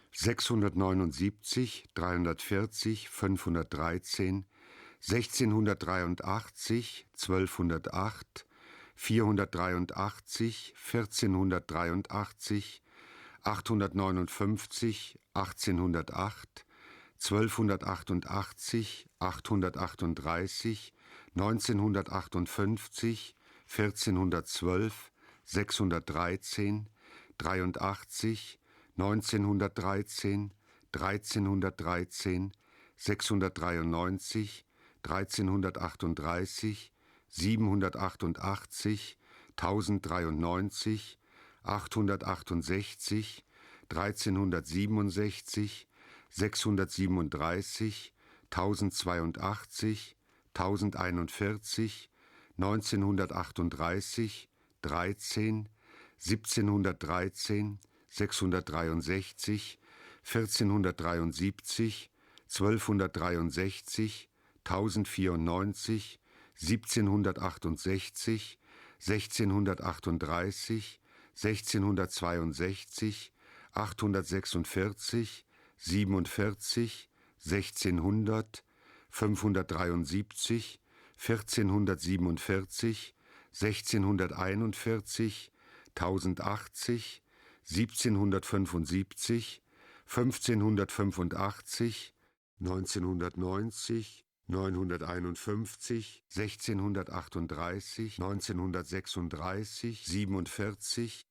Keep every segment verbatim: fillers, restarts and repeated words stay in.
sechshundertneunundsiebzig, dreihundertvierzig, fünfhundertdreizehn, sechzehnhundertdreiundachtzig, zwölfhundertacht, vierhundertdreiundachtzig, vierzehnhundertdreiundachtzig, achthundertneunundfünfzig, achtzehnhundertacht, zwölfhundertachtundachtzig, achthundertachtunddreißig, neunzehnhundertachtundfünfzig, vierzehnhundertzwölf, sechshundertdreizehn, dreiundachtzig, neunzehnhundertdreizehn, dreizehnhundertdreizehn, sechshundertdreiundneunzig, dreizehnhundertachtunddreißig, siebenhundertachtundachtzig, tausenddreiundneunzig, achthundertachtundsechzig, dreizehnhundertsiebenundsechzig, sechshundertsiebenunddreißig, tausendzweiundachtzig, tausendeinundvierzig, neunzehnhundertachtunddreißig, dreizehn, siebzehnhundertdreizehn, sechshundertdreiundsechzig, vierzehnhundertdreiundsiebzig, zwölfhundertdreiundsechzig, tausendvierundneunzig, siebzehnhundertachtundsechzig, sechzehnhundertachtunddreißig, sechzehnhundertzweiundsechzig, achthundertsechsundvierzig, siebenundvierzig, sechzehnhundert, fünfhundertdreiundsiebzig, vierzehnhundertsiebenundvierzig, sechzehnhunderteinundvierzig, tausendachtzig, siebzehnhundertfünfundsiebzig, fünfzehnhundertfünfundachtzig, neunzehnhundertneunzig, neunhunderteinundfünfzig, sechzehnhundertachtunddreißig, neunzehnhundertsechsunddreißig, siebenundvierzig,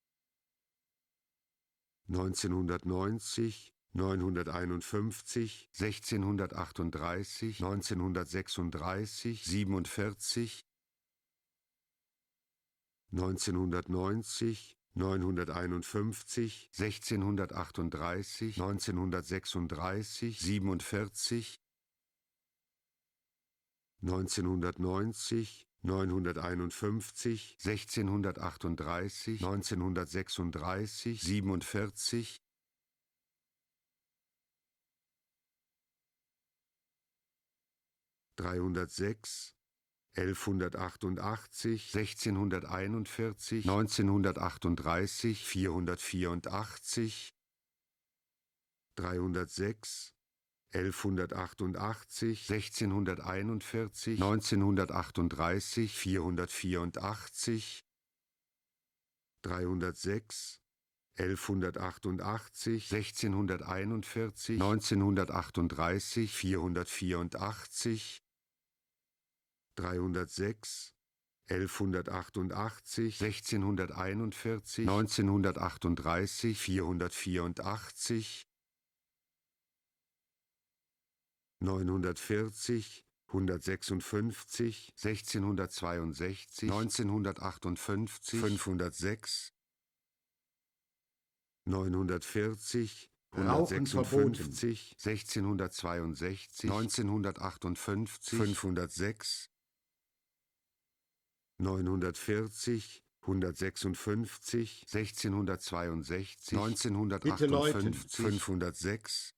neunzehnhundertneunzig, neunhunderteinundfünfzig, sechzehnhundertachtunddreißig, neunzehnhundertsechsunddreißig, siebenundvierzig, neunzehnhundertneunzig, neunhunderteinundfünfzig, sechzehnhundertachtunddreißig, neunzehnhundertsechsunddreißig, siebenundvierzig, neunzehnhundertneunzig, neunhunderteinundfünfzig, sechzehnhundertachtunddreißig, neunzehnhundertsechsunddreißig, siebenundvierzig, dreihundertsechs, elfhundertachtundachtzig, sechzehnhunderteinundvierzig, neunzehnhundertachtunddreißig, vierhundertvierundachtzig, dreihundertsechs, elfhundertachtundachtzig, sechzehnhunderteinundvierzig, neunzehnhundertachtunddreißig, vierhundertvierundachtzig, dreihundertsechs, elfhundertachtundachtzig, sechzehnhunderteinundvierzig, neunzehnhundertachtunddreißig, vierhundertvierundachtzig, dreihundertsechs, elfhundertachtundachtzig, sechzehnhunderteinundvierzig, neunzehnhundertachtunddreißig, vierhundertvierundachtzig, neunhundertvierzig, hundertsechsundfünfzig, sechzehnhundertzweiundsechzig, neunzehnhundertachtundfünfzig, fünfhundertsechs, neunhundertvierzig, hundertsechsundfünfzig, sechzehnhundertzweiundsechzig, neunzehnhundertachtundfünfzig, fünfhundertsechs, neunhundertvierzig, hundertsechsundfünfzig, sechzehnhundertzweiundsechzig, neunzehnhundertachtundfünfzig, fünfhundertsechs,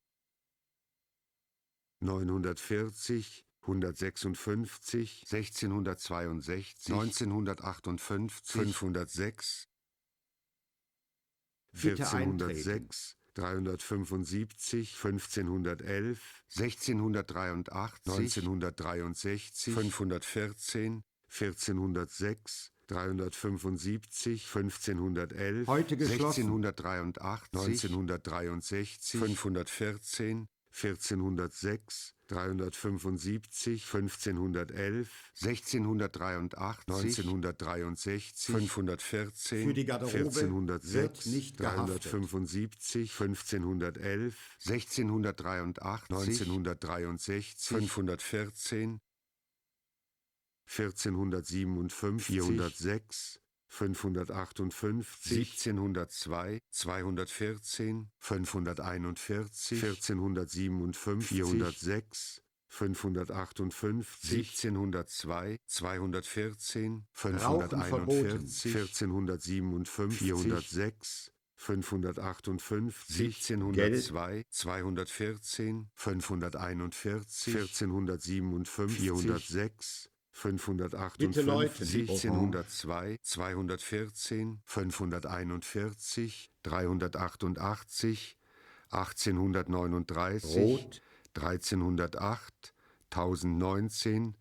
neunhundertvierzig, hundertsechsundfünfzig, sechzehnhundertzweiundsechzig, neunzehnhundertachtundfünfzig, fünfhundertsechs, vierzehnhundertsechs, dreihundertfünfundsiebzig, fünfzehnhundertelf, sechzehnhundertdreiundachtzig, neunzehnhundertdreiundsechzig, fünfhundertvierzehn, vierzehnhundertsechs, dreihundertfünfundsiebzig, fünfzehnhundertelf, heute geschlossen, sechzehnhundertdreiundachtzig, neunzehnhundertdreiundsechzig, fünfhundertvierzehn, vierzehnhundertsechs, dreihundertfünfundsiebzig, fünfzehnhundertelf, sechzehnhundertdreiundachtzig, neunzehnhundertdreiundsechzig, fünfhundertvierzehn, für die Garderobe vierzehnhundertsechs, wird nicht gehaftet. dreihundertfünfundsiebzig, fünfzehnhundertelf, sechzehnhundertdreiundachtzig, neunzehnhundertdreiundsechzig, fünfhundertvierzehn, vierzehnhundertsiebenundfünfzig, vierhundertsechs, fünfhundertachtundfünfzig, siebzehnhundertzwei, zweihundertvierzehn, fünfhunderteinundvierzig, vierzehnhundertsiebenundfünfzig, vierhundertsechs, fünfhundertachtundfünfzig, siebzehnhundertzwei, zweihundertvierzehn, fünfhunderteinundvierzig, vierzehnhundertsiebenundfünfzig, vierhundertsechs, fünfhundertachtundfünfzig, siebzehnhundertzwei, zweihundertvierzehn, fünfhunderteinundvierzig, vierzehnhundertsiebenundfünfzig, vierhundertsechs, fünfhundertachtundfünfzig, siebzehnhundertzwei, zweihundertvierzehn, fünfhunderteinundvierzig, dreihundertachtundachtzig, achtzehnhundertneununddreißig, Rot, dreizehnhundertacht, tausendneunzehn,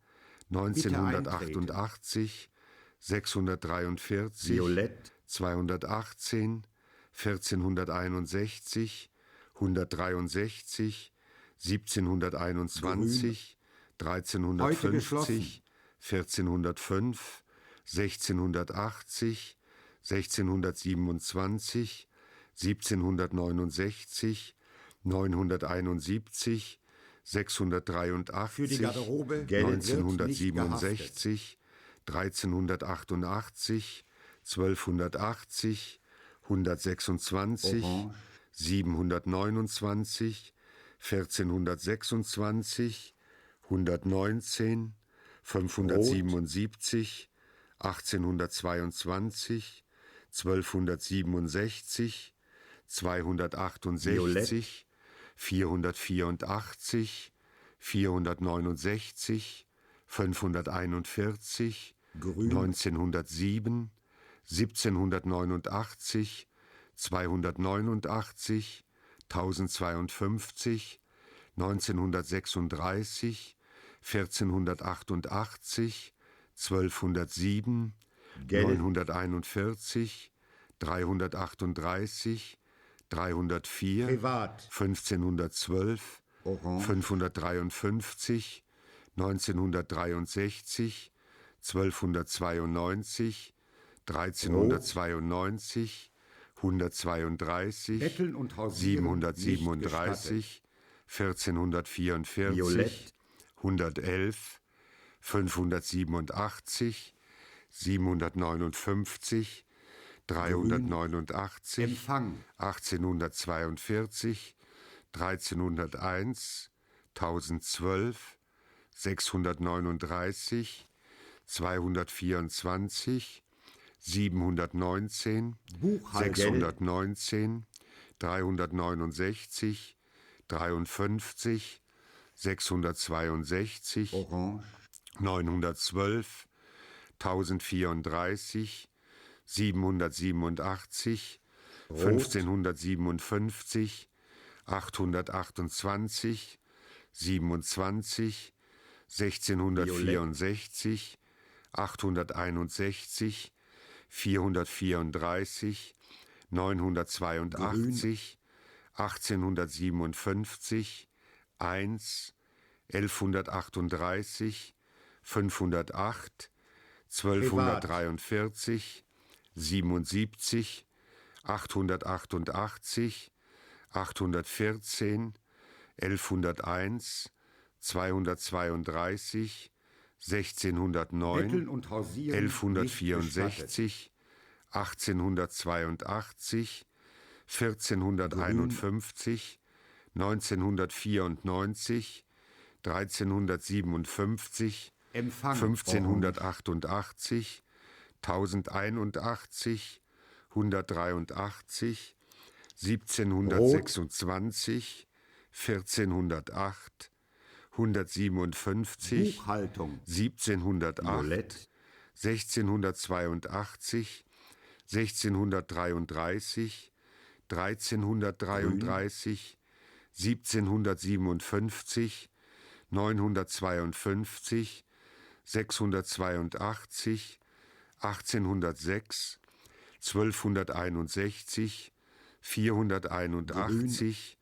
neunzehnhundertachtundachtzig, sechshundertdreiundvierzig, Violett, zweihundertachtzehn, vierzehnhunderteinundsechzig, hundertdreiundsechzig, siebzehnhunderteinundzwanzig, dreizehnhundertfünfzig, vierzehnhundertfünf, sechzehnhundertachtzig, sechzehnhundertsiebenundzwanzig, siebzehnhundertneunundsechzig, neunhunderteinundsiebzig, sechshundertdreiundachtzig, für die Garderobe neunzehnhundertsiebenundsechzig, dreizehnhundertachtundachtzig, zwölfhundertachtzig, hundertsechsundzwanzig, Orange, siebenhundertneunundzwanzig, vierzehnhundertsechsundzwanzig, hundertneunzehn, fünfhundertsiebenundsiebzig, achtzehnhundertzweiundzwanzig, zwölfhundertsiebenundsechzig, zweihundertachtundsechzig, vierhundertvierundachtzig, vierhundertneunundsechzig, fünfhunderteinundvierzig, Grün, neunzehnhundertsieben, siebzehnhundertneunundachtzig, zweihundertneunundachtzig, tausendzweiundfünfzig, neunzehnhundertsechsunddreißig, vierzehnhundertachtundachtzig, zwölfhundertsieben, Gelb, neunhunderteinundvierzig, dreihundertachtunddreißig, dreihundertvier, Privat, fünfzehnhundertzwölf, Orange, fünfhundertdreiundfünfzig, neunzehnhundertdreiundsechzig, zwölfhundertzweiundneunzig, dreizehnhundertzweiundneunzig, hundertzweiunddreißig, Betteln und Hausieren siebenhundertsiebenunddreißig, vierzehnhundertvierundvierzig, Violett, hundertelf, fünfhundertsiebenundachtzig, siebenhundertneunundfünfzig, dreihundertneunundachtzig, Empfang, achtzehnhundertzweiundvierzig, dreizehnhunderteins, tausendzwölf, sechshundertneununddreißig, zweihundertvierundzwanzig, siebenhundertneunzehn, Buchhalter, sechshundertneunzehn, dreihundertneunundsechzig, dreiundfünfzig, sechshundertzweiundsechzig, Orange, neunhundertzwölf, tausendvierunddreißig, siebenhundertsiebenundachtzig, Rot, fünfzehnhundertsiebenundfünfzig, achthundertachtundzwanzig, siebenundzwanzig, sechzehnhundertvierundsechzig, achthunderteinundsechzig, vierhundertvierunddreißig, neunhundertzweiundachtzig, achtzehnhundertsiebenundfünfzig, eins, elfhundertachtunddreißig, fünfhundertacht, zwölfhundertdreiundvierzig, siebenundsiebzig, achthundertachtundachtzig, achthundertvierzehn, elfhunderteins, zweihundertzweiunddreißig, sechzehnhundertneun, Betteln und Hausieren elfhundertvierundsechzig, achtzehnhundertzweiundachtzig, vierzehnhunderteinundfünfzig, neunzehnhundertvierundneunzig, dreizehnhundertsiebenundfünfzig, Empfang, fünfzehnhundertachtundachtzig, tausendeinundachtzig, hundertdreiundachtzig, siebzehnhundertsechsundzwanzig, vierzehnhundertacht, hundertsiebenundfünfzig, Buchhaltung, siebzehnhundertacht, Violett, sechzehnhundertzweiundachtzig, sechzehnhundertdreiunddreißig, dreizehnhundertdreiunddreißig, siebzehnhundertsiebenundfünfzig, neunhundertzweiundfünfzig, sechshundertzweiundachtzig, achtzehnhundertsechs, zwölfhunderteinundsechzig, vierhunderteinundachtzig,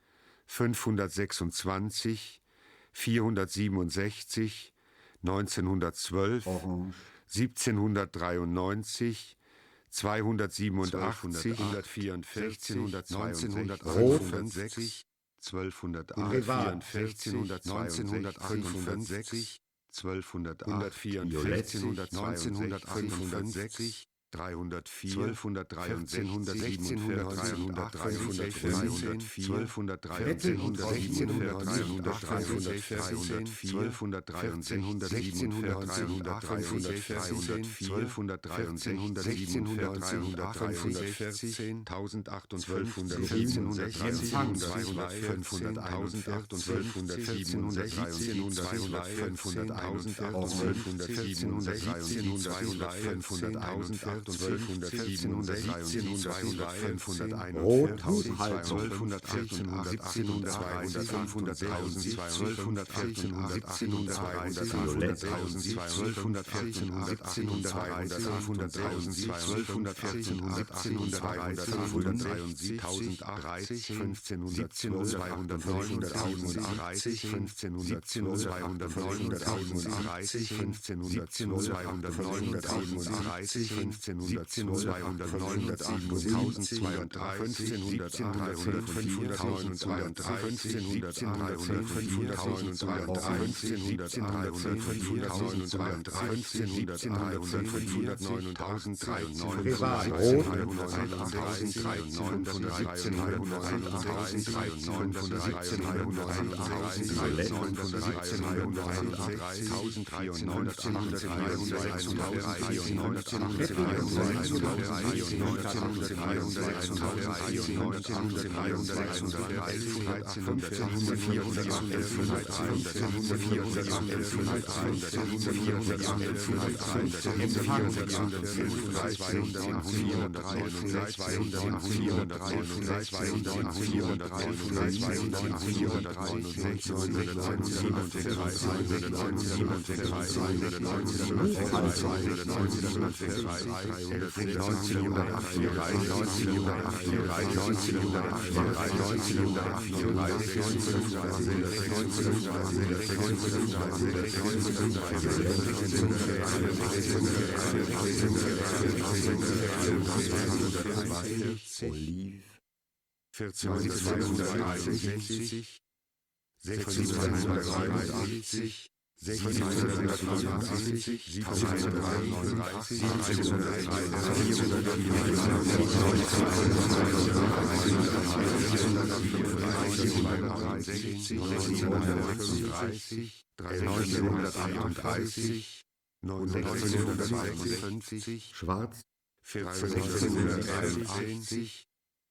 fünfhundertsechsundzwanzig, vierhundertsiebenundsechzig, neunzehnhundertzwölf, Orange, siebzehnhundertdreiundneunzig, zweihundertsiebenundachtzig, hundertvierundvierzig, neunzehnhundertfünfundsechzig, zwölfhundertvierundvierzig, neunzehnhundertfünfundsechzig, zwölfhundertvierundvierzig, neunzehnhundertfünfundsechzig, dreihundertvier, zwölfhundertdreiundsechzig, zweihundertvierzehn, Olive, vierzehnhundertzweiundsechzig, sechzehnhundertdreiundsiebzig, sechzehnhundertneunundachtzig, siebzehnhundertdreiundachtzig, neunzehnhundertachtunddreißig, neunzehnhundertsechsundfünfzig, Schwarz, vierzehnhunderteinundachtzig,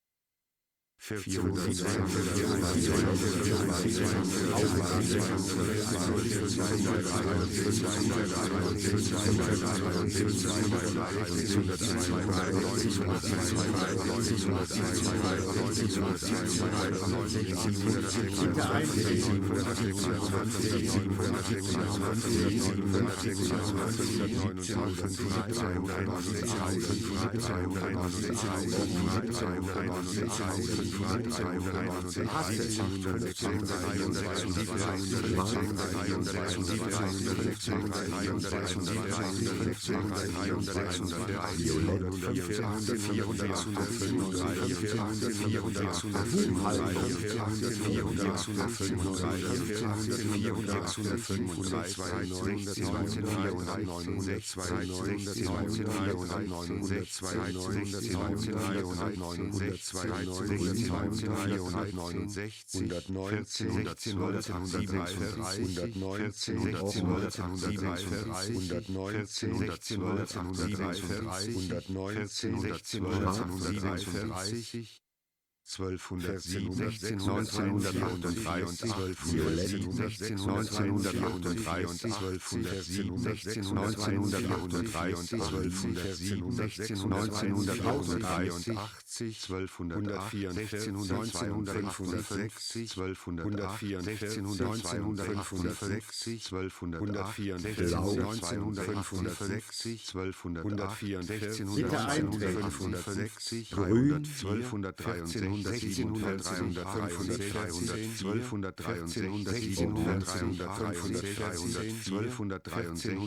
zwölfhundertsieben, neunzehnhundertachtunddreißig, neunzehnhundertsieben, neunzehnhundertachtunddreißig, zwölfhundertsieben, neunzehnhundertachtunddreißig, zwölfhundertsieben, neunzehnhundertachtunddreißig, zwölfhundertvierundvierzig, neunzehnhundertfünfundsechzig, zwölfhundertvierundvierzig, neunzehnhundertfünfundsechzig, zwölfhundertvierundvierzig, neunzehnhundertfünfundsechzig, zwölfhundertvierundvierzig, neunzehnhundertfünfundsechzig, zwölfhundertvierundvierzig, sechzehnhundertdreiunddreißig, zwölfhundertdreiundsechzig, sechzehnhundertdreiunddreißig, zwölfhundertdreiundsechzig,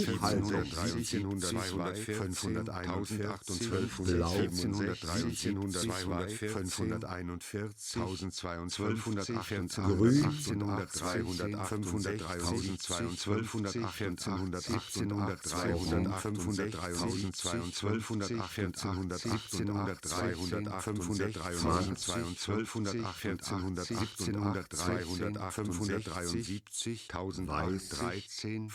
neunzehnhundertdreiundsechzig, fünfhunderteinundvierzig, zwölfhundertachtundachtzig, dreizehn,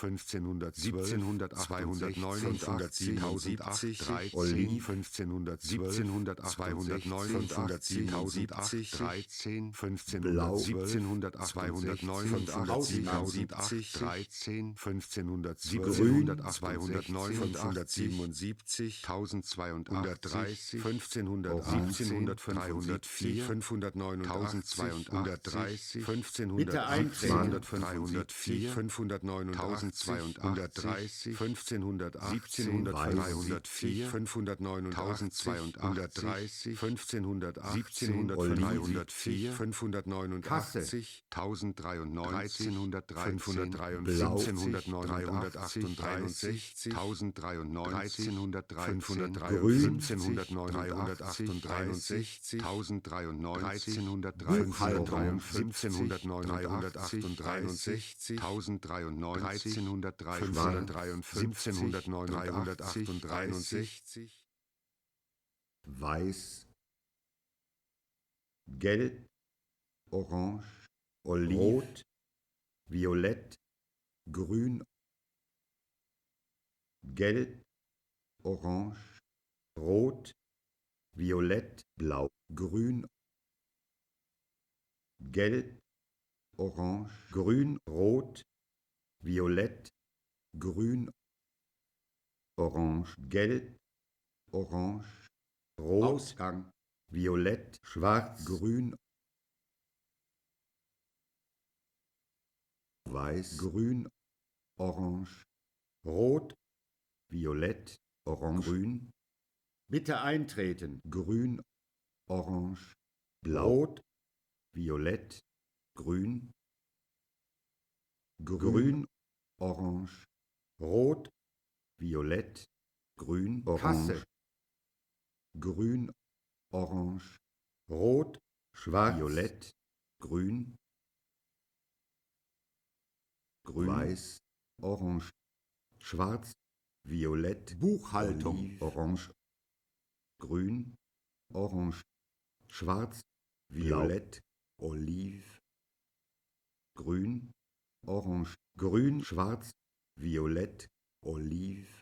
fünfzehnhundertsiebzehn, Olive, fünfzehnhundertzweiundneunundachtzig, dreizehn, fünfzehnhundertsiebzehn, dreizehn, fünfzehnhundertsiebenundneunzig, tausendzweiundachtzig, fünfzehnhundertsiebzehn, fünfhundertneunundachtzig, fünfzehnhundertdreihundertvier, fünfhundertneunundachtzig, fünfzehnhundertachtzehn, dreihundertvier, fünfhundertneunundachtzig, fünfzehnhundertsiebzehn, dreihundertvier, fünfhundertneunundachtzig, tausenddreiundneunzig, fünfhundertdreiundneunzig, tausenddreiundneunzig, fünfzehnhundertdreiundachtzig, tausenddreiundneunzig, siebzehnhundertdreiundachtzig, tausenddreiundneunzig, siebzehnhundertdreiundachtzig, Weiß, Gelb, Orange, Olive, Rot, Violett, Grün, Gelb, Orange, Rot, Violett, Blau, Grün, Gelb, Orange, Grün, Rot, Violett, Grün, Orange, Gelb, Orange, Rot, Ausgang, Violett, Schwarz, Grün, Weiß, Grün, Orange, Rot, Violett, Orange, Grün. Bitte eintreten. Grün, Orange, Blau, Rot, Violett, Grün, Grün, Orange, Rot, Violett, Grün, Orange, Grün, Orange, Rot, Schwarz, Violett, Grün, Grün, Weiß, Orange, Schwarz, Violett, Buchhaltung, Olive, Orange, Grün, Orange, Schwarz, Violett, Blau, Olive, Grün, Orange, Grün, Schwarz, Violett, Olive,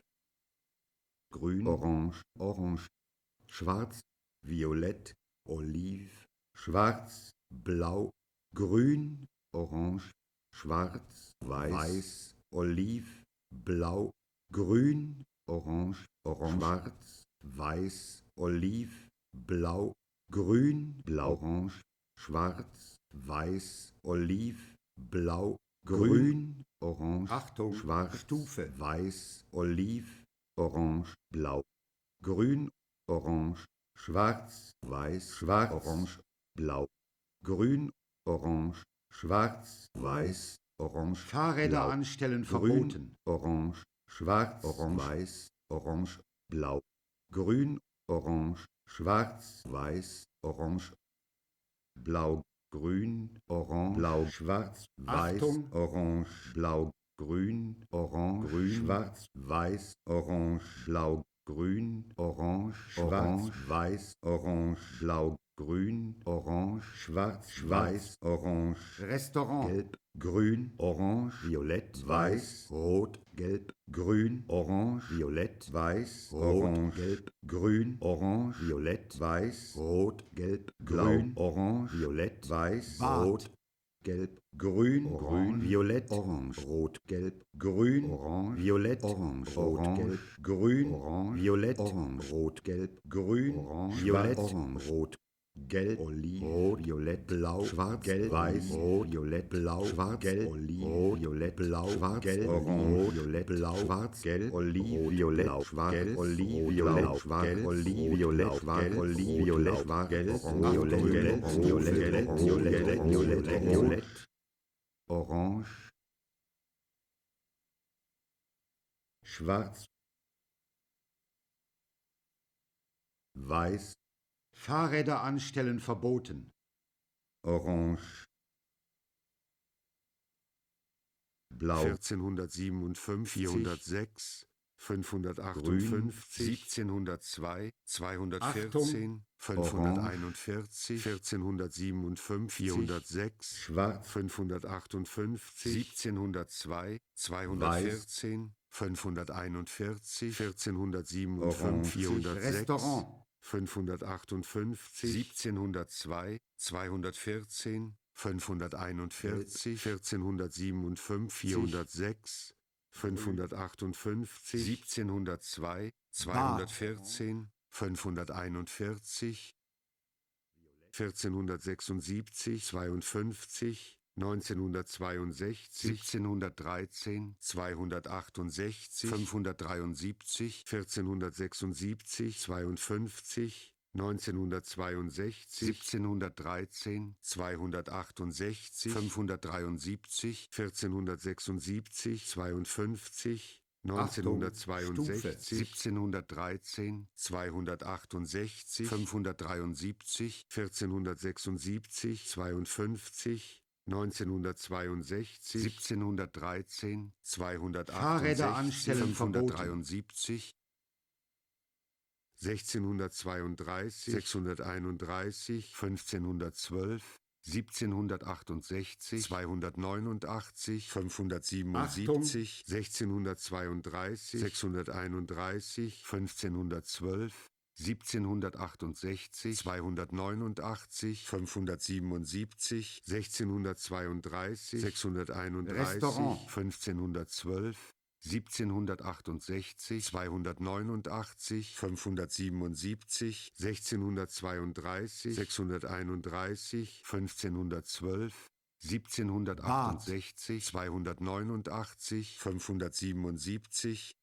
Grün, Orange, Orange, Schwarz, Violett, Olive, Schwarz, Blau, Grün, Orange, Schwarz, Weiß, Weiß, Olive, Blau, Grün, Orange, Orange, Schwarz, Weiß, Olive, Blau, Grün, Blau, Orange, Schwarz, Weiß, Olive, Blau, Grün, Orange, Achtung, Schwarz, Stufe, Weiß, Olive, Orange, Blau, Grün, Orange, Schwarz, Weiß, Schwarz, Orange, Blau, Grün, Orange, Schwarz, Weiß, Orange, Fahrräder Blau, anstellen verboten, Grün, Orange, Schwarz, Orange, Weiß, Orange, Blau, Grün, Orange, Schwarz, Weiß, Orange, Blau, Grün, Orange, Blau, Schwarz, Weiß, Achtung. Orange, Blau, Grün, Orange, Grün, Schwarz, Weiß, Orange, Blau, Grün, Orange, Schwarz, Weiß, Orange, Blau, Grün, Orange, Schwarz, Weiß, Orange, Restaurant, Gelb, Grün, Orange, Violett, Weiß, Rot, Gelb, Grün, Orange, Violett, Weiß, Orange, Gelb, Grün, Orange, Violett, Weiß, Rot, Gelb, Grün, Orange, Violett, Weiß, Rot, Gelb, Grün, Grün, Violett, Orange, Rot, Gelb, Grün, Orange, Violett, Orange, Rot, Gelb, Grün, Orange, Violett, Orange, Rot, Gelb, Grün, Orange, Violett, Orange, Rot, Gelb, Olive, Rot, Violett, Blau, Schwarz, Gelb, Weiß, Rot, Violett, Blau, Schwarz, Gelb, Olive, Rot, Violett, Blau, Schwarz, Gelb, Orange, Violett, Blau, Schwarz, Gelb, Olive, Violett, Schwarz, Olive, Violett, Schwarz, Olive, Violett, Schwarz, Olive, Violett, Schwarz, Gelb, Violett, Violett, Violett, Violett, Violett, Violett, Orange, Schwarz, Weiß, Fahrräder anstellen verboten. Orange. Blau. vierzehnhundertsiebenundfünfzig, vierhundertsechs, fünfhundertachtundfünfzig, siebzehnhundertzwei, zweihundertvierzehn, fünfhunderteinundvierzig, vierzehnhundertsiebenundfünfzig, vierhundertsechs, Schwarz. fünfhundertachtundfünfzig, siebzehnhundertzwei, zweihundertvierzehn, fünfhunderteinundvierzig, vierzehnhundertsiebenundfünfzig, vierhundertsechs, Restaurant. fünfhundertachtundfünfzig, siebzehnhundertzwei, zweihundertvierzehn, fünfhunderteinundvierzig, vierzehnhundertsiebenundfünfzig, vierhundertsechs, fünfhundertachtundfünfzig, siebzehnhundertzwei, zweihundertvierzehn, fünfhunderteinundvierzig, vierzehnhundertsechsundsiebzig, zweiundfünfzig, neunzehnhundertzweiundsechzig, siebzehnhundertdreizehn, zweihundertachtundsechzig, fünfhundertdreiundsiebzig, vierzehnhundertsechsundsiebzig, zweiundfünfzig, neunzehnhundertzweiundsechzig, siebzehnhundertdreizehn, zweihundertachtundsechzig, fünfhundertdreiundsiebzig, vierzehnhundertsechsundsiebzig, zweiundfünfzig, neunzehnhundertzweiundsechzig, siebzehnhundertdreizehn, zweihundertachtundsechzig, fünfhundertdreiundsiebzig, vierzehnhundertsechsundsiebzig, zweiundfünfzig, neunzehnhundertzweiundsechzig, siebzehnhundertdreizehn, Fahrräder zweihundertachtundsechzig, anstellen verboten. fünfhundertdreiundsiebzig, sechzehnhundertzweiunddreißig, sechshunderteinunddreißig, fünfzehnhundertzwölf, siebzehnhundertachtundsechzig, zweihundertneunundachtzig, fünfhundertsiebenundsiebzig, sechzehnhundertzweiunddreißig, sechshunderteinunddreißig, fünfzehnhundertzwölf, siebzehnhundertachtundsechzig, zweihundertneunundachtzig, fünfhundertsiebenundsiebzig, sechzehnhundertzweiunddreißig, sechshunderteinunddreißig, Restaurant. fünfzehnhundertzwölf, siebzehnhundertachtundsechzig, zweihundertneunundachtzig, fünfhundertsiebenundsiebzig, sechzehnhundertzweiunddreißig, sechshunderteinunddreißig, fünfzehnhundertzwölf, siebzehnhundertachtundsechzig, zweihundertneunundachtzig, fünfhundertsiebenundsiebzig,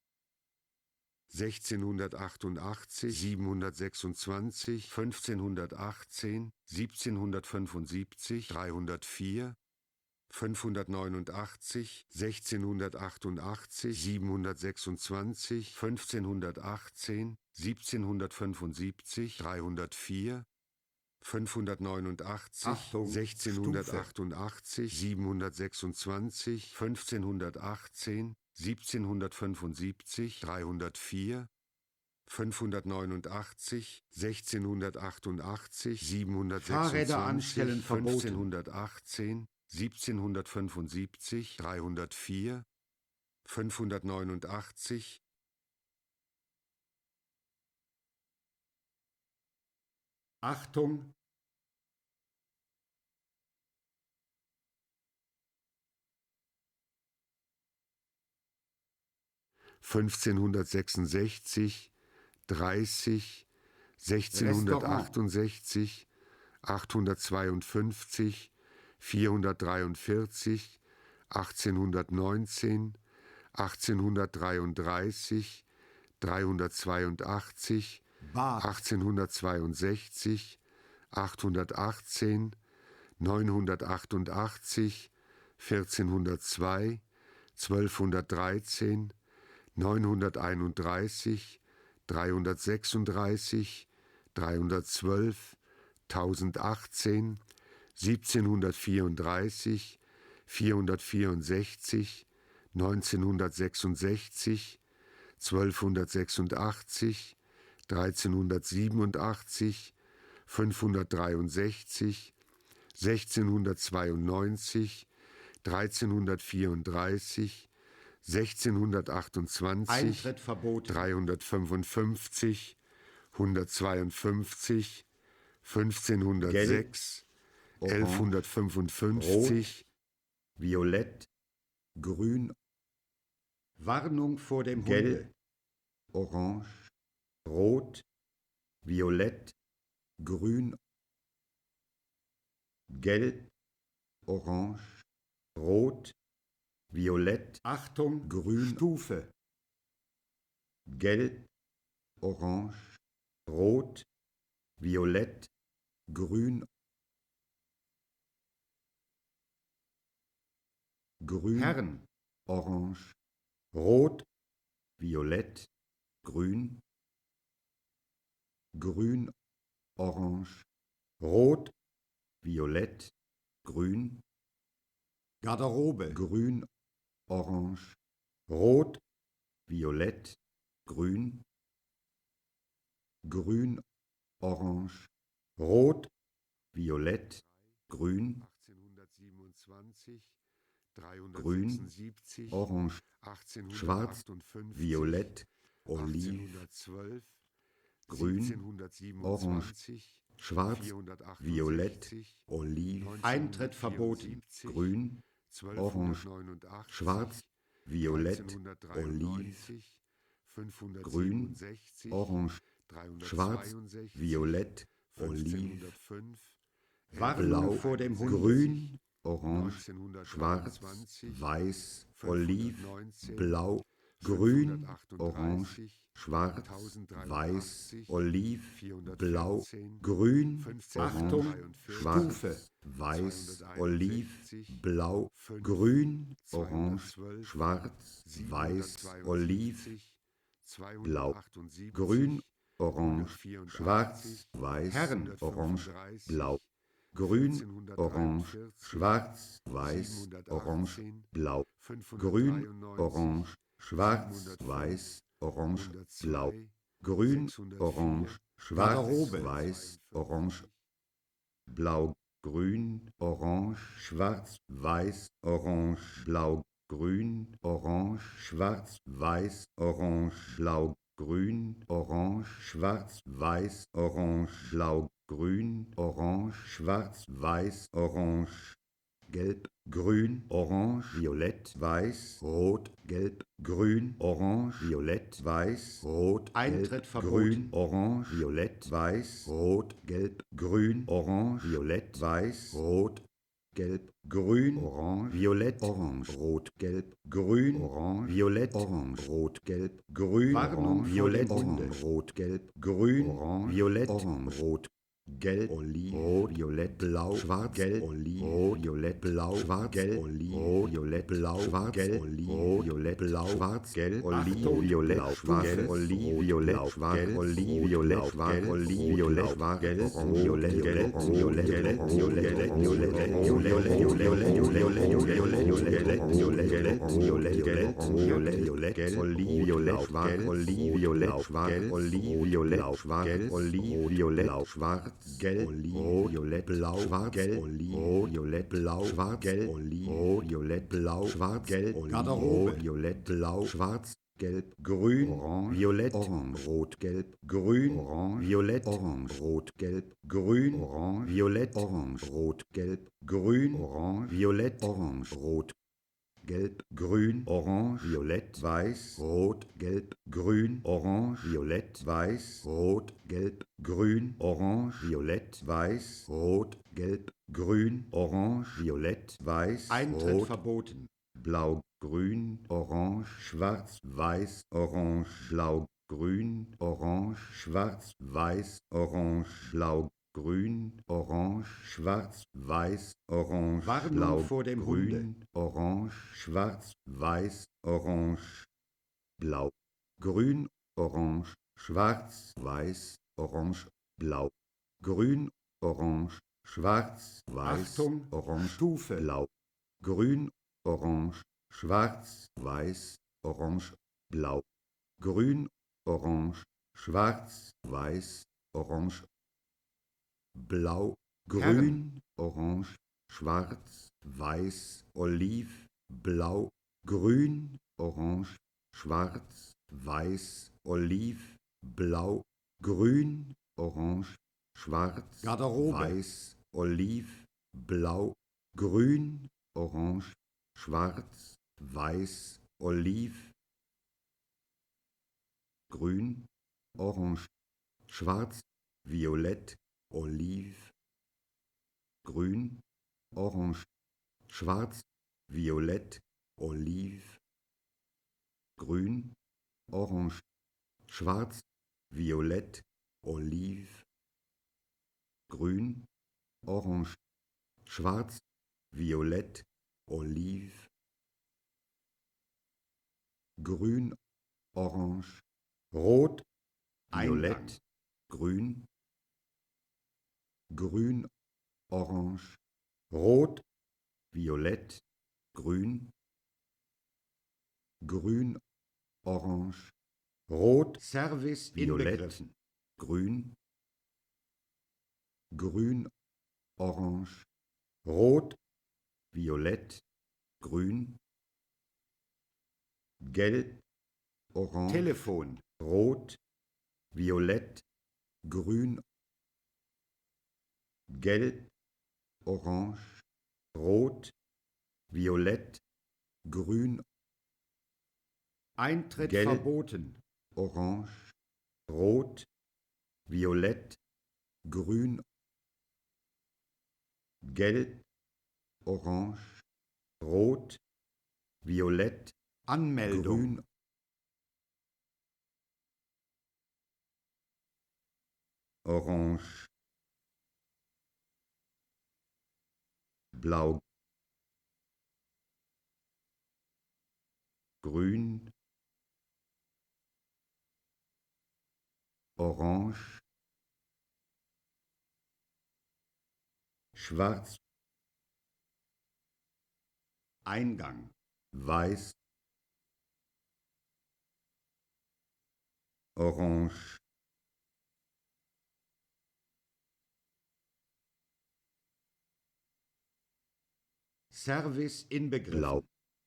sechzehnhundertachtundachtzig, siebenhundertsechsundzwanzig, fünfzehnhundertachtzehn, siebzehnhundertfünfundsiebzig, dreihundertvier, fünfhundertneunundachtzig, sechzehnhundertachtundachtzig, siebenhundertsechsundzwanzig, fünfzehnhundertachtzehn, siebzehnhundertfünfundsiebzig, dreihundertvier, fünfhundertneunundachtzig, Achtung, sechzehnhundertachtundachtzig, siebenhundertsechsundzwanzig, fünfzehnhundertachtzehn, siebzehnhundertfünfundsiebzig, dreihundertvier, fünfhundertneunundachtzig, sechzehnhundertachtundachtzig, siebenhundertsechsundzwanzig, Fahrräder anstellen verboten. fünfzehnhundertachtzehn, siebzehnhundertfünfundsiebzig, dreihundertvier, fünfhundertneunundachtzig, Achtung, fünfzehnhundertsechsundsechzig, dreißig, sechzehnhundertachtundsechzig, achthundertzweiundfünfzig, vierhundertdreiundvierzig, achtzehnhundertneunzehn, achtzehnhundertdreiunddreißig, dreihundertzweiundachtzig, Bad. achtzehnhundertzweiundsechzig, achthundertachtzehn, neunhundertachtundachtzig, vierzehnhundertzwei, zwölfhundertdreizehn, neunhunderteinunddreißig, dreihundertsechsunddreißig, dreihundertzwölf, tausendachtzehn, siebzehnhundertvierunddreißig, vierhundertvierundsechzig, neunzehnhundertsechsundsechzig, zwölfhundertsechsundachtzig, dreizehnhundertsiebenundachtzig, fünfhundertdreiundsechzig, sechzehnhundertzweiundneunzig, dreizehnhundertvierunddreißig, sechzehnhundertachtundzwanzig, Eintritt verboten. dreihundertfünfundfünfzig, hundertzweiundfünfzig, fünfzehnhundertsechs, Orange, elfhundertfünfundfünfzig, Violett, Grün, Warnung vor dem Gelb, Hunde. Orange, Rot, Violett, Grün, Gelb, Orange, Rot, Violett, Achtung, Grün, Stufe, Gelb, Orange, Rot, Violett, Grün, Grün, Herren, Orange, Rot, Violett, Grün, Grün, orange, rot, violett, grün, Garderobe, grün, orange, rot, violett, grün, grün, orange, rot, violett, grün, achtzehnhundertsiebenundzwanzig, grün, dreihundertsechsundsiebzig, orange, schwarz, achtzehnhundertachtundfünfzig, violett, oliv, achtzehnhundertzwölf, grün, orange, siebzehnhundertsiebenundzwanzig, schwarz, violett, vierhundertachtundsechzig, oliv, Eintritt verboten, neunzehnhundertvierundsiebzig, grün, orange, zwölfhundertneunundachtzig, schwarz, violett, oliv, dreizehnhundertdreiundneunzig, grün, fünfhundertsiebenundsechzig, orange, schwarz, dreihundertzweiundsechzig, violett, oliv, fünfzehnhundertfünf, blau, vor dem grün, orange, schwarz, neunzehnhundertdreiundzwanzig, weiß, oliv, fünfhundertneunzehn, blau, grün, orange, schwarz, weiß, fünfhundertachtunddreißig, oliv, blau, vierhundertvierzehn, grün, orange, fünfzehnhundertdreiundvierzig, schwarz, weiß, oliv, zweihunderteinundsechzig, blau, fünf, grün, orange, zweihundertzwölf, schwarz, weiß, oliv, siebenhundertzweiundsiebzig, blau, zweihundertachtundsiebzig, grün, orange, hundertvierundachtzig, schwarz, weiß, Herren, orange, hundertfünfunddreißig, blau, grün, orange, vierzehnhundertdreiundvierzig, schwarz, weiß, orange, siebenhundertachtzehn, blau, grün, fünfhundertdreiundneunzig, orange, schwarz, siebenhundertfünf, weiß, orange, blau, hundertzwei, grün, sechshundertvier, orange, schwarz, Garderobe, weiß, orange, blau, grün, orange, schwarz, weiß, orange, blau, grün, orange, schwarz, weiß, orange, blau, grün, orange, schwarz, weiß, orange, blau, grün, orange, schwarz, weiß, orange, gelb, grün, orange, violett, weiß, rot, gelb, grün, orange, violett, weiß, rot, Eintritt grün, orange, violett, weiß, rot, gelb, grün, orange, violett, weiß, rot, gelb, grün, orange, violett, orange, rot, gelb, grün, orange, violett, orange, rot, gelb, grün, orange, violett, orange, rot, gelb, grün, orange, violett, orange, rot, gelb, oliv, rot, violett, blau, schwarz, gelb, oliv, rot, violett, blau, schwarz, gelb, oliv, rot, violett, blau, schwarz, gelb, oliv, rot, violett, blau, schwarz, gelb, oliv, violett, schwarz, gelb, oliv, violett, schwarz, oliv, violett, schwarz, oliv, violett, schwarz, gelb, orange, violett, gelb, violett, gelb, violett, violett, violett, violett, violett, gelb, violett, violett, gelb, oliv, violett, schwarz, oliv, violett, schwarz, oliv, violett, schwarz, gelb, oliv, violett, schwarz, gelb, rot, violett, blau, schwarz, gelb, rot, violett, blau, schwarz, gelb, rot, violett, blau, schwarz, gelb, rot, violett, blau, schwarz, gelb, grün, orange, violett, orange, rot, gelb, grün, orange, violett, orange, rot, gelb, grün, orange, violett, orange, rot, gelb, grün, orange, violett, orange, rot, gelb, grün, orange, violett, weiß, rot, gelb, grün, orange, violett, weiß, rot, gelb, grün, orange, violett, weiß, rot, gelb, grün, orange, violett, weiß, Eintritt rot, verboten, blau, grün, orange, schwarz, weiß, orange, blau, grün, orange, schwarz, weiß, orange, blau, grün, orange, schwarz, weiß, orange, Warnung blau, vor dem grün, orange, schwarz, weiß, orange, blau, grün, orange, schwarz, weiß, orange, blau, grün, orange, schwarz, weiß, Achtung, orange, Stufe. blau, grün, orange, schwarz, weiß, orange, blau, grün, orange, schwarz, weiß, orange, blau, grün, orange, schwarz, weiß, oliv, blau, grün, orange, schwarz, weiß, oliv, blau, grün, orange, schwarz, Garderobe. weiß, oliv, blau, grün, orange, schwarz, weiß, oliv, grün, orange, schwarz, violett, oliv, grün, orange, schwarz, violett, oliv, grün, orange, schwarz, violett, oliv, grün, orange, schwarz, violett, oliv, grün, orange, rot, violett, grün, grün, orange, rot, violett, grün, grün, orange, rot, Service violett, inbegriffen. grün, grün, orange, rot, violett, grün, gelb, orange, Telefon. rot, violett, grün, gelb, orange, rot, violett, grün, Eintritt gelb, verboten. orange, rot, violett, grün, gelb, orange, rot, violett, Anmeldung. grün, orange, blau, grün, orange, schwarz, Eingang. weiß, orange, Service inbegriffen. blau,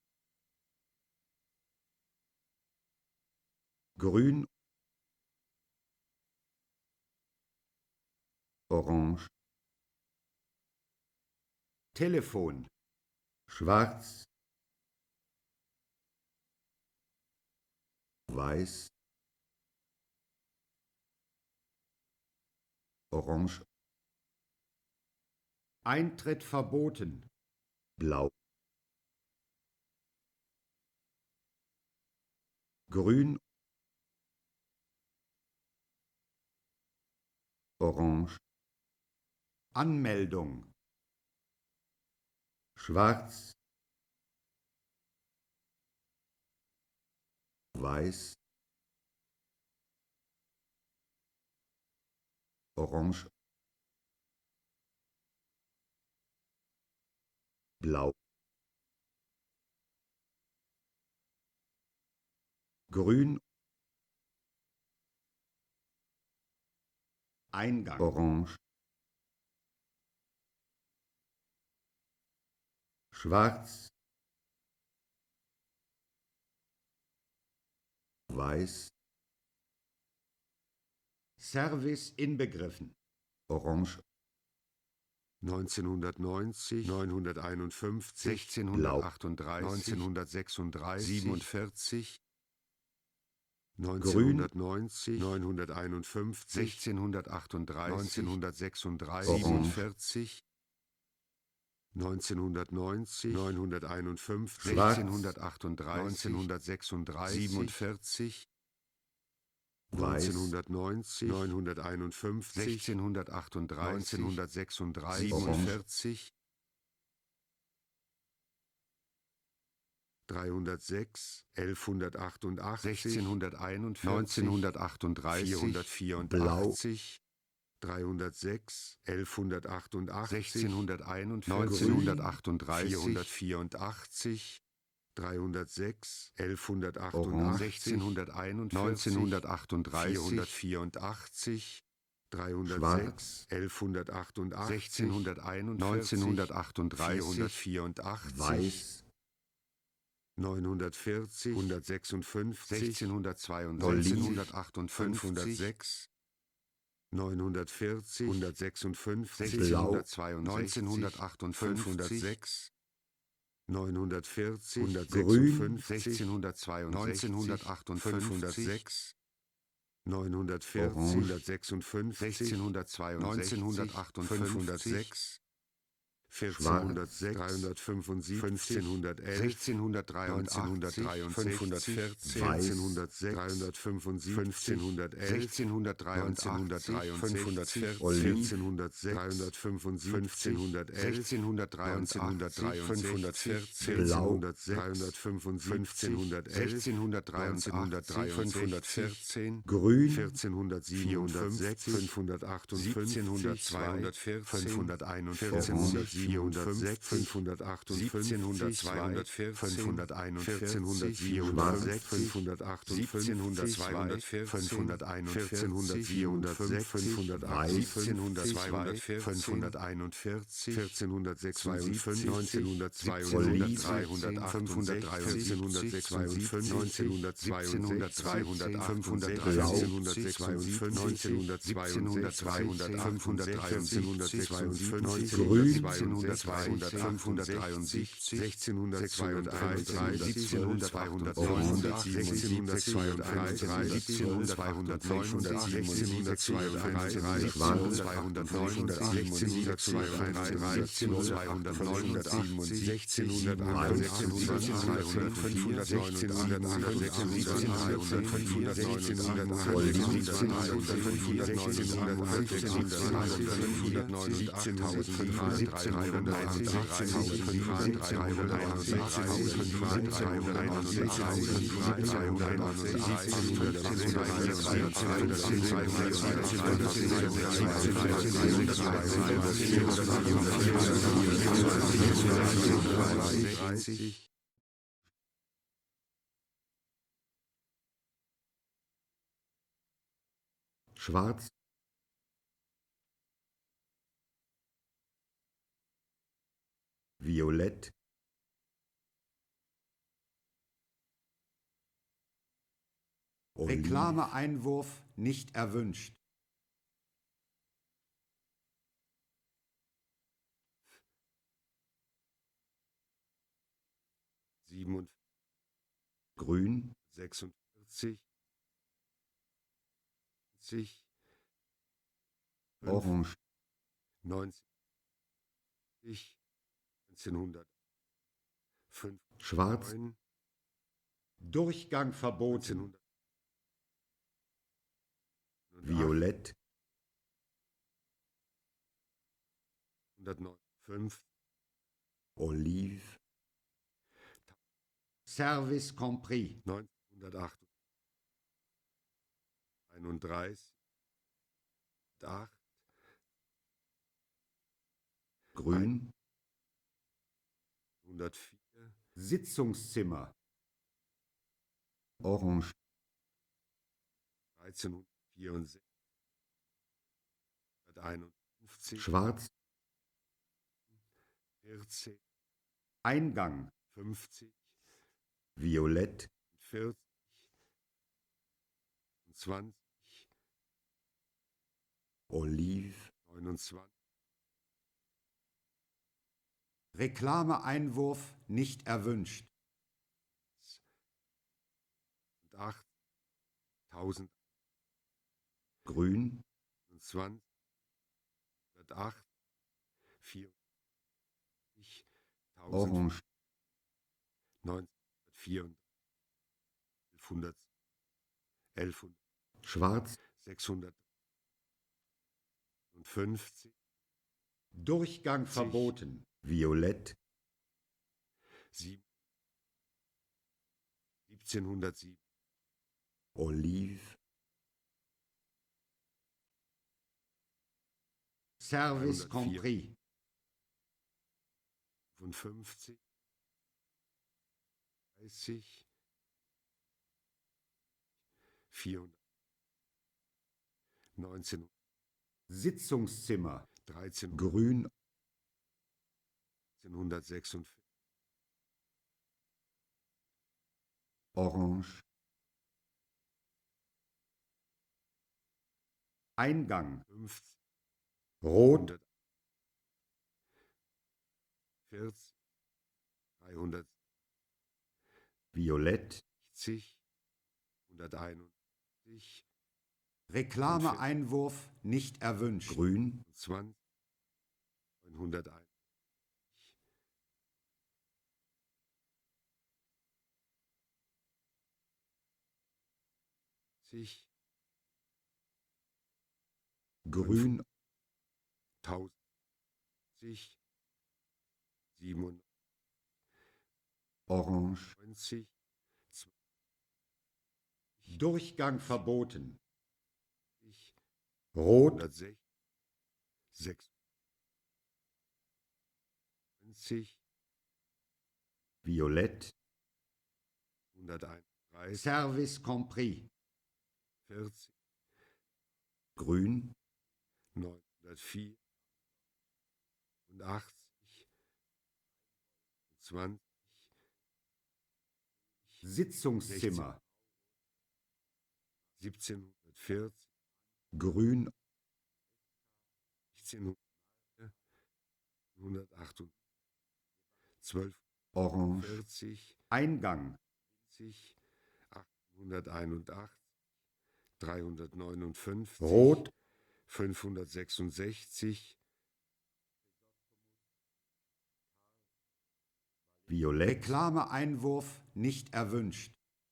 grün, orange, Telefon. schwarz, weiß, orange, Eintritt verboten. blau, grün, orange, Anmeldung. schwarz, weiß, orange, blau, grün, Eingang. orange, schwarz, weiß, Service inbegriffen. orange, neunzehnhundertneunzig, neunhunderteinundfünfzig, sechzehnhundertachtunddreißig, neunzehnhundertsechsunddreißig, siebenundvierzig, neunzehnhundertneunzig, neunhunderteinundfünfzig, sechzehnhundertachtunddreißig, neunzehnhundertsechsunddreißig, siebenundvierzig, neunzehnhundertneunzig, neunhunderteinundfünfzig, schwarz, neunzehnhundertachtunddreißig, neunzehnhundertsechsunddreißig, siebenundvierzig, weiß, neunzehnhundertneunzig, neunhunderteinundfünfzig, sechzehnhundertachtunddreißig, neunzehnhundertsechsunddreißig, siebenundvierzig, dreihundertsechs, elfhundertachtundachtzig, sechzehnhunderteinundvierzig, neunzehnhundertachtunddreißig, vierhundertvierundachtzig, dreihundertsechs, elfhundertachtundachtzig, sechzehnhunderteinundvierzig, neunzehnhundertachtunddreißig, vierhundertvierundachtzig, vierhundertvierundachtzig, dreihundertsechs, orange, elfhundertachtundachtzig, sechzehnhunderteinundvierzig, neunzehnhundertachtunddreißig, vierhundertvierundachtzig, dreihundertsechs, schwarz, elfhundertachtundachtzig, sechzehnhunderteinundvierzig, neunzehnhundertachtunddreißig, vierhundertvierundachtzig, weiß, neunhundertvierzig, hundertsechsundfünfzig, sechzehnhundertzweiundsechzig, neunzehnhundertachtundfünfzig, fünfhundertsechs, neunhundertvierzig, hundertsechsundfünfzig, blau, neunzehnhundertzweiundsechzig, neunzehnhundertachtundfünfzig, neunhundertvierzig, grün, hundertsechsundfünfzig, sechzehnhundertzweiundsechzig, neunzehnhundertachtundfünfzig, neunhundertvierzig, orange, hundertsechsundfünfzig, sechzehnhundertzweiundsechzig, neunzehnhundertachtundfünfzig, fünfhundertsechs, vierzehnhundertsechs, dreihundertfünfundsiebzig, fünfzehnhundertelf, sechzehnhundertdreiundachtzig, fünfhundertvierzehn, vierzehnhundertsechs, dreihundertfünfundsiebzig, fünfzehnhundertelf, sechzehnhundertdreiundachtzig, fünfhundertvierzehn, vierzehnhundertsechs, dreihundertfünfundsiebzig, fünfzehnhundertelf, sechzehnhundertdreiundachtzig, fünfhundertvierzehn, dreihundertfünfundsiebzig, fünfzehnhundertelf, sechzehnhundertdreiundachtzig, fünfhundertvierzehn, Grün, vierzehnhundertsiebenundfünfzig, fünfhundertachtundfünfzig, siebzehnhundertzwei, fünfhunderteinundvierzig, vierzehnhundertvierundfünfzig, fünfhundertachtundfünfzig, siebzehnhundertzweihundertvierzig, fünfhunderteinundvierzig, vierzehnhundertsiebenundsechzig, fünfhundertachtundfünfzig, siebzehnhundertzwei, fünfhunderteinundvierzig, vierzehnhundertsiebenundsechzig, fünfhundertzweiundvierzig, fünfhunderteinundvierzig, vierzehnhundertsechsundsiebzig, neunzehnhundertzweiundsiebzig, dreihundertachtundsechzig, vierzehnhundertsechsundsiebzig, neunzehnhundertzweiundsechzig, fünfhundertdreiundsechzig, neunzehnhundertzweiundsechzig, fünfhundertdreiundsiebzig, fünfhundertdreiundsiebzig, sechzehnhundertzweiunddreißig, siebzehnhundertzweiundneunzig, sechzehnhundertzweiunddreißig, sechzehnhundertzweiunddreißig, schwarz, violett, oliv, Reklameeinwurf nicht erwünscht. siebenundvierzig, grün, sechsundvierzig, orange, neunzig, neunzehnhundertfünf, schwarz, Durchgang verboten. violett, hundertneunundfünf, oliv, Service compris. neunzehnhundertachtunddreißig, acht, grün, hundertvier, Sitzungszimmer. orange, dreizehnhundertvierundsechzig, hunderteinundfünfzig, schwarz, vierzehn, Eingang. fünfzig, violett, vierzig, zwanzig, oliv, neunundzwanzig, Reklameeinwurf nicht erwünscht. acht, tausend, grün, zwanzig, hundertacht, vierundvierzig, tausend, orange, neunzehnhundertvierunddreißig, elfhundert, elfhundert, schwarz, sechshundertfünfzig, Durchgang verboten. violett, sieben, siebzehnhundertsieben, oliv, Service hundertvier. compris. fünfundfünfzig, dreißig, vierhundert, neunzehn, Sitzungszimmer. dreizehn, grün, neunzehnhundertsechsundvierzig, orange, Eingang. fünfzig, rot, hundertvierzig, dreihundertsechzig, violett, hunderteinundsiebzig, Reklameeinwurf nicht erwünscht. grün, zwanzig, neunhunderteins, zig, Grün, tausend, zig, siebenundneunzig, Orange, Durchgang verboten. zwanzig, Rot, hundertsechzig, sechsundneunzig, Violett, hunderteinunddreißig, Service compris. vierzig, Grün, neunhundertvier, achtzig, zwanzig, Sitzungszimmer. siebzehnhundertvierzig, Grün, sechzehnhundertachtunddreißig, Orange, zwölfhundertvierzig, Eingang. achthunderteinundachtzig, dreihundertneunundfünfzig, Rot, fünfhundertsechsundsechzig, Violett, Reklameeinwurf nicht erwünscht.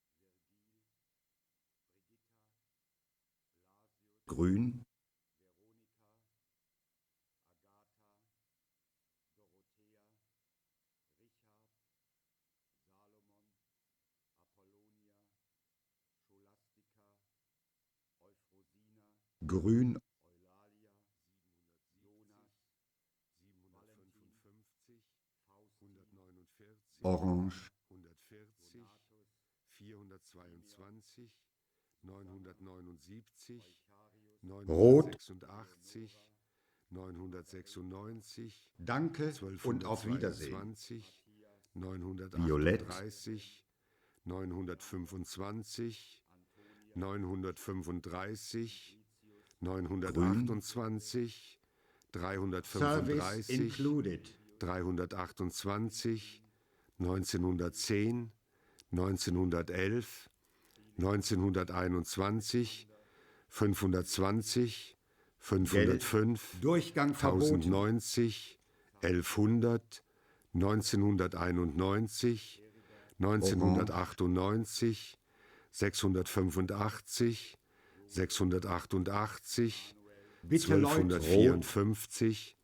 Grün, Grün, Orange, hundertvierzig, vierhundertzweiundzwanzig, neunhundertneunundsiebzig, neunhundertsechsundachtzig, neunhundertsechsundneunzig, Danke und auf Wiedersehen. neunhundertachtunddreißig, neunhundertfünfundzwanzig, neunhundertfünfunddreißig, neunhundertachtundzwanzig, Service dreihundertfünfunddreißig, included. dreihundertachtundzwanzig, neunzehnhundertzehn, neunzehnhundertelf, neunzehnhunderteinundzwanzig, fünfhundertzwanzig, fünfhundertfünf, Durchgang verboten. tausendneunzig, elfhundert, neunzehnhunderteinundneunzig, neunzehnhundertachtundneunzig, sechshundertfünfundachtzig, sechshundertachtundachtzig, Bitte Leute, zwölfhundertvierundfünfzig,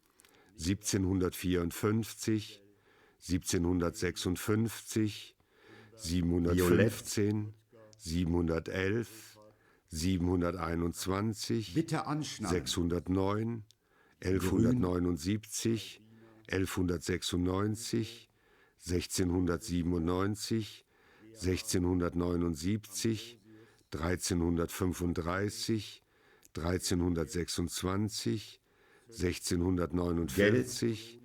siebzehnhundertvierundfünfzig, siebzehnhundertsechsundfünfzig, siebenhundertfünfzehn, siebenhundertelf, siebenhunderteinundzwanzig, bitte anschnallen. sechshundertneun, elfhundertneunundsiebzig, elfhundertsechsundneunzig, sechzehnhundertsiebenundneunzig, sechzehnhundertneunundsiebzig, dreizehnhundertfünfunddreißig, dreizehnhundertsechsundzwanzig, sechzehnhundertneunundvierzig,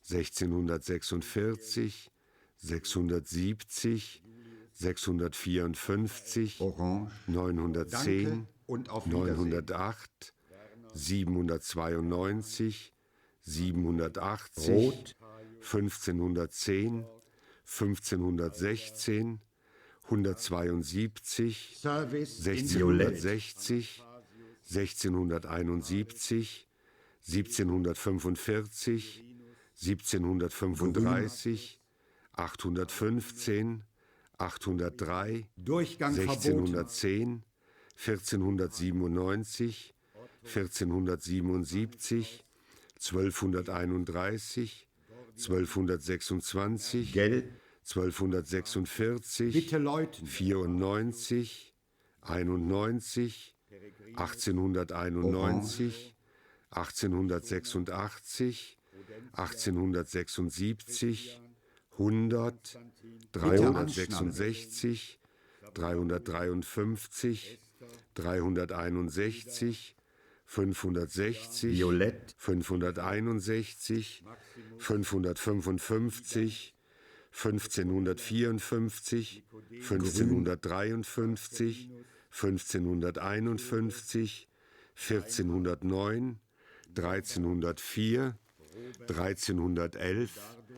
sechzehnhundertsechsundvierzig, sechshundertsiebzig, sechshundertvierundfünfzig, Orange, neunhundertzehn, Danke und auf Wiedersehen. neunhundertacht, siebenhundertzweiundneunzig, siebenhundertachtzig, Rot, fünfzehnhundertzehn, fünfzehnhundertsechzehn, hundertzweiundsiebzig, Service included. sechzehnhundertsechzig, sechzehnhunderteinundsiebzig, siebzehnhundertfünfundvierzig, siebzehnhundertfünfunddreißig, achthundertfünfzehn, achthundertdrei, Durchgang verboten. sechzehnhundertzehn, vierzehnhundertsiebenundneunzig, vierzehnhundertsiebenundsiebzig, zwölfhunderteinunddreißig, zwölfhundertsechsundzwanzig, Gelb, zwölfhundertsechsundvierzig, Bitte läuten. vierundneunzig, einundneunzig, achtzehnhunderteinundneunzig, achtzehnhundertsechsundachtzig, achtzehnhundertsechsundsiebzig, hundert, dreihundertsechsundsechzig, dreihundertdreiundfünfzig, dreihunderteinundsechzig, fünfhundertsechzig, Violett, fünfhunderteinundsechzig, fünfhundertfünfundfünfzig, fünfzehnhundertvierundfünfzig, fünfzehnhundertdreiundfünfzig, fünfzehnhunderteinundfünfzig, vierzehnhundertneun, dreizehnhundertvier, dreizehnhundertelf,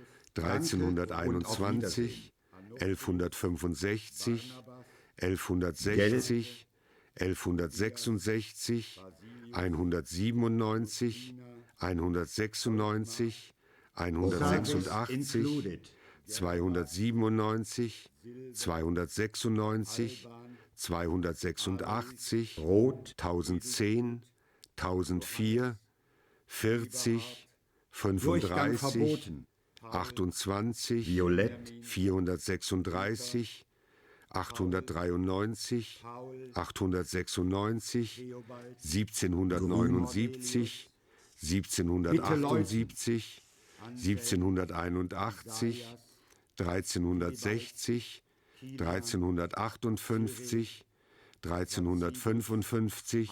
dreizehnhunderteinundzwanzig, elfhundertfünfundsechzig, elfhundertsechzig, elfhundertsechsundsechzig, einhundertsiebenundneunzig, einhundertsechsundneunzig, einhundertsechsundachtzig, included. zweihundertsiebenundneunzig, zweihundertsechsundneunzig, zweihundertsechsundachtzig, Rot, tausendzehn, tausendvier, vierzig, Durchgang fünfunddreißig, verboten. achtundzwanzig, Violett, vierhundertsechsunddreißig, achthundertdreiundneunzig, achthundertsechsundneunzig, siebzehnhundertneunundsiebzig, siebzehnhundertachtundsiebzig, siebzehnhunderteinundachtzig, dreizehnhundertsechzig, dreizehnhundertachtundfünfzig, dreizehnhundertfünfundfünfzig,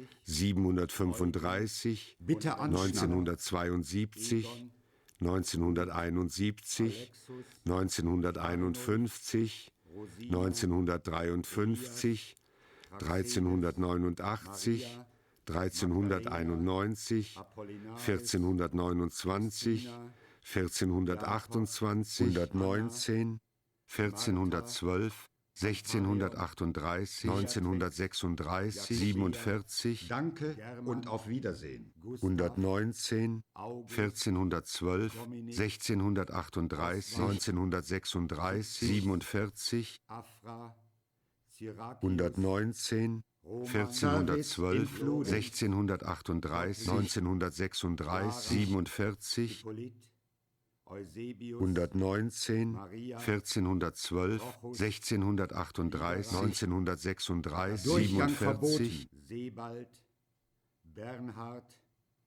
siebenhundertfünfunddreißig, Bitte anschnallen. neunzehnhundertzweiundsiebzig, neunzehnhunderteinundsiebzig, neunzehnhunderteinundfünfzig, neunzehnhundertdreiundfünfzig, dreizehnhundertneunundachtzig, dreizehnhunderteinundneunzig, vierzehnhundertneunundzwanzig, vierzehnhundertachtundzwanzig, hundertneunzehn, vierzehnhundertzwölf, sechzehnhundertachtunddreißig, neunzehnhundertsechsunddreißig, siebenundvierzig, Danke und auf Wiedersehen. hundertneunzehn, vierzehnhundertzwölf, sechzehnhundertachtunddreißig, neunzehnhundertsechsunddreißig, siebenundvierzig, Afra, Syrakius, hundertneunzehn, vierzehnhundertzwölf, sechzehnhundertachtunddreißig, neunzehnhundertsechsunddreißig, siebenundvierzig, Hippolyt, Eusebius, hundertneunzehn, vierzehnhundertzwölf, sechzehnhundertachtunddreißig, neunzehnhundertsechsunddreißig, Durchgang siebenundvierzig, verboten. Sebald, Bernhard,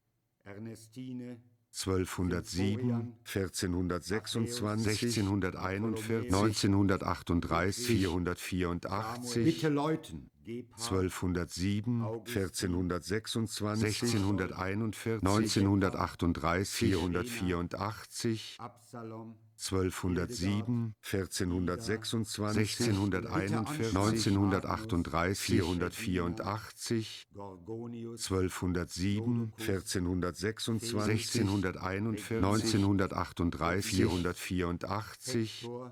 Ernestine, zwölfhundertsieben, vierzehnhundertsechsundzwanzig, sechzehnhunderteinundvierzig, neunzehnhundertachtunddreißig, vierhundertvierundachtzig, Bitte läuten. Gebhard, zwölfhundertsieben, vierzehnhundertsechsundzwanzig, sechzehnhunderteinundvierzig, neunzehnhundertachtunddreißig, vierhundertvierundachtzig, Absalom, zwölfhundertsieben, vierzehnhundertsechsundzwanzig, sechzehnhunderteinundvierzig, neunzehnhundertachtunddreißig, vierhundertvierundachtzig, Gorgonius, zwölfhundertsieben, vierzehnhundertsechsundzwanzig, sechzehnhunderteinundvierzig, neunzehnhundertachtunddreißig, vierhundertvierundachtzig, Hektor,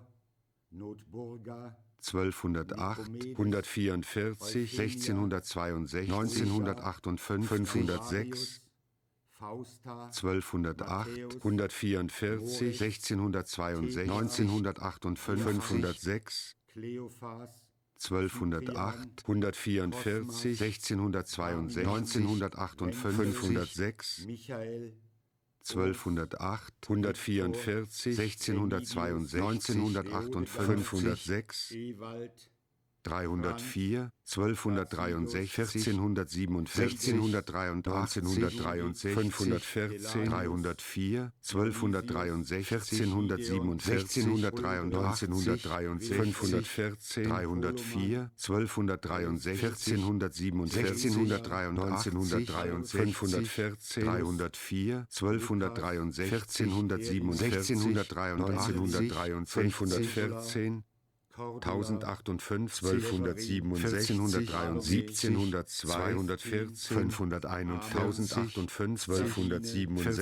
Notburga, zwölfhundertacht, hundertvierundvierzig, sechzehnhundertzweiundsechzig, neunzehnhundertachtundfünfzig, fünfhundertsechs, Fausta, zwölfhundertacht, hundertvierundvierzig, sechzehnhundertzweiundsechzig, neunzehnhundertachtundfünfzig, fünfhundertsechs, Kleophas, zwölfhundertacht, hundertvierundvierzig, sechzehnhundertzweiundsechzig, neunzehnhundertachtundfünfzig, fünfhundertsechs, Michael, zwölfhundertacht, hundertvierundvierzig, sechzehnhundertzweiundsechzig, neunzehnhundertachtundfünfzig, fünfhundertsechs, Ewald, dreihundertvier, zwölfhundertdreiundsechzig, vierzehnhundertsiebenundvierzig, sechzehnhundertdreiundachtzig, neunzehnhundertdreiundsechzig, fünfhundertvierzehn, dreihundertvier, zwölfhundertdreiundsechzig, vierzehnhundertsiebenundvierzig, sechzehnhundertdreiundachtzig, neunzehnhundertdreiundsechzig, fünfhundertvierzehn, dreihundertvier, zwölfhundertdreiundsechzig, vierzehnhundertsiebenundvierzig, sechzehnhundertdreiundachtzig, neunzehnhundertdreiundsechzig, fünfhundertvierzehn, dreihundertvier, zwölfhundertdreiundsechzig, vierzehnhundertsiebenundvierzig, sechzehnhundertdreiundachtzig, neunzehnhundertdreiundsechzig, fünfhundertvierzehn, tausendachtundsechzig, zwölfhundertsiebenundsechzig, vierzehnhundertdreiundsiebzig, siebzehnhundertzweiundvierzig, fünfhunderteinundvierzig, zwölfhundertsiebenundsechzig,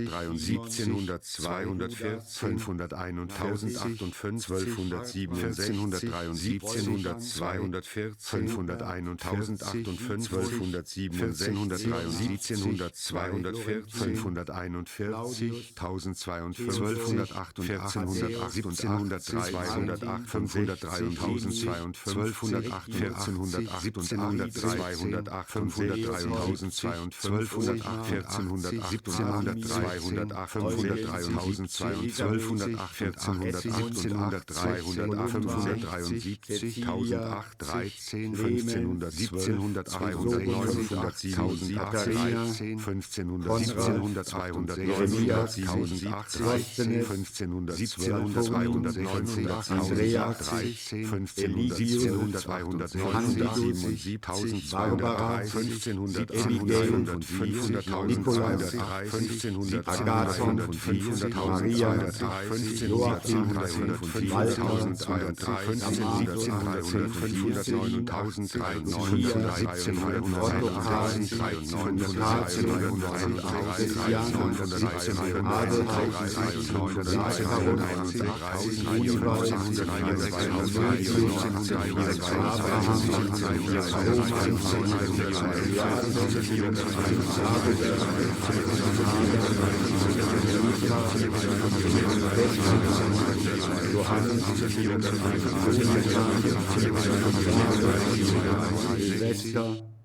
siebzehnhundertdreiundsiebzig, zweihundertvierzig, zwölfhunderteinundvierzig, siebzehnhundertzweiundvierzig, fünfhunderteinundvierzig, zwölfhundertsiebenundsechzig, siebzehnhundertzweiundvierzig, fünfhunderteinundvierzig, tausendzweiundvierzig, zwölfhundertachtundachtzig, siebzehnhundertdreißig, hundertdreitausend, zwölfhundertacht, vierzehnhundertacht, zweihundertacht, fünfhundertdreitausend, zwölfhundertacht, vierzehnhundertacht, siebzehnhundertacht, zweihundertacht, fünfhundertdreitausend, zwölfhundertacht, vierzehnhundertacht, zweihundertacht, fünfhundertdreiundsiebzig, tausendacht, dreizehn, fünfzehnhundert, siebzehnhundert, zweihundertneunundachtzig, dreizehn, fünfzehnhundert, siebzehnhundert, zweihundertneunundachtzig, tausendachtzig, fünfzehnhundert, siebzehnhundert, zweihundertneunundneunzig, Andreas, dreizehn, fünfzehnhundert, Elisius, siebzehnhundert, zweihundertneunundsiebzig, tausendzweihundertdrei, fünfzehnhundert, fünfhundert, fünfhundert, fünfzehnhundert, Agathon, fünfhundert, Maria, Joachim, fünfzehnhundert, Abraham, Silvester,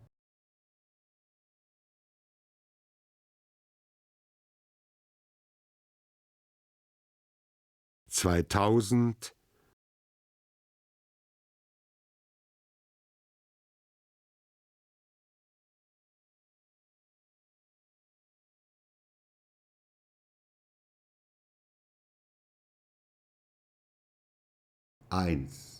zweitausend, eins.